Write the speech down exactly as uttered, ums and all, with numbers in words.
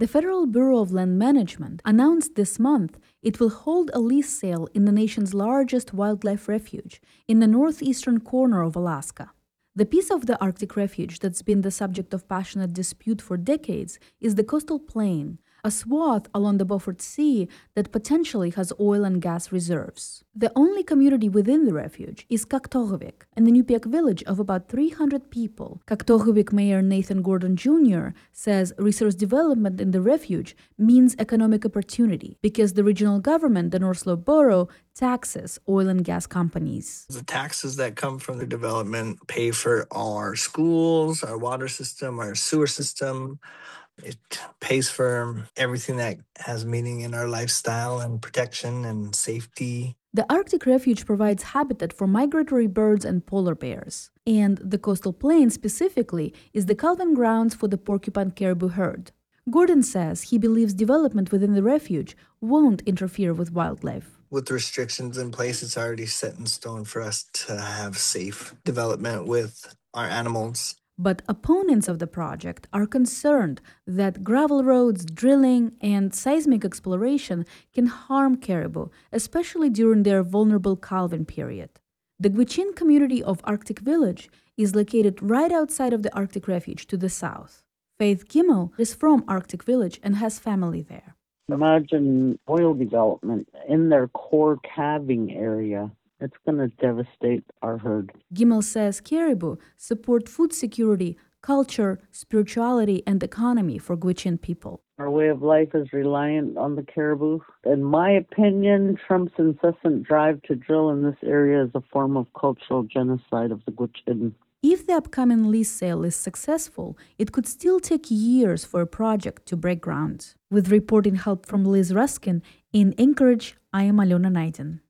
The Federal Bureau of Land Management announced this month it will hold a lease sale in the nation's largest wildlife refuge in the northeastern corner of Alaska. The piece of the Arctic refuge that's been the subject of passionate dispute for decades is the Coastal Plain, a swath along the Beaufort Sea that potentially has oil and gas reserves. The only community within the refuge is Kaktohovik, an Inupiaq village of about three hundred people. Kaktohovik Mayor Nathan Gordon Junior says resource development in the refuge means economic opportunity because the regional government, the North Slope Borough, taxes oil and gas companies. The taxes that come from the development pay for all our schools, our water system, our sewer system. It pays for everything that has meaning in our lifestyle and protection and safety. The Arctic refuge provides habitat for migratory birds and polar bears. And the Coastal Plain specifically is the calving grounds for the porcupine caribou herd. Gordon says he believes development within the refuge won't interfere with wildlife. With restrictions in place, it's already set in stone for us to have safe development with our animals. But opponents of the project are concerned that gravel roads, drilling, and seismic exploration can harm caribou, especially during their vulnerable calving period. The Gwich'in community of Arctic Village is located right outside of the Arctic Refuge to the south. Faith Gimmel is from Arctic Village and has family there. Imagine oil development in their core calving area. It's going to devastate our herd. Gimmel says caribou support food security, culture, spirituality, and economy for Gwich'in people. Our way of life is reliant on the caribou. In my opinion, Trump's incessant drive to drill in this area is a form of cultural genocide of the Gwich'in. If the upcoming lease sale is successful, it could still take years for a project to break ground. With reporting help from Liz Ruskin, in Anchorage, I am Alona Naiden.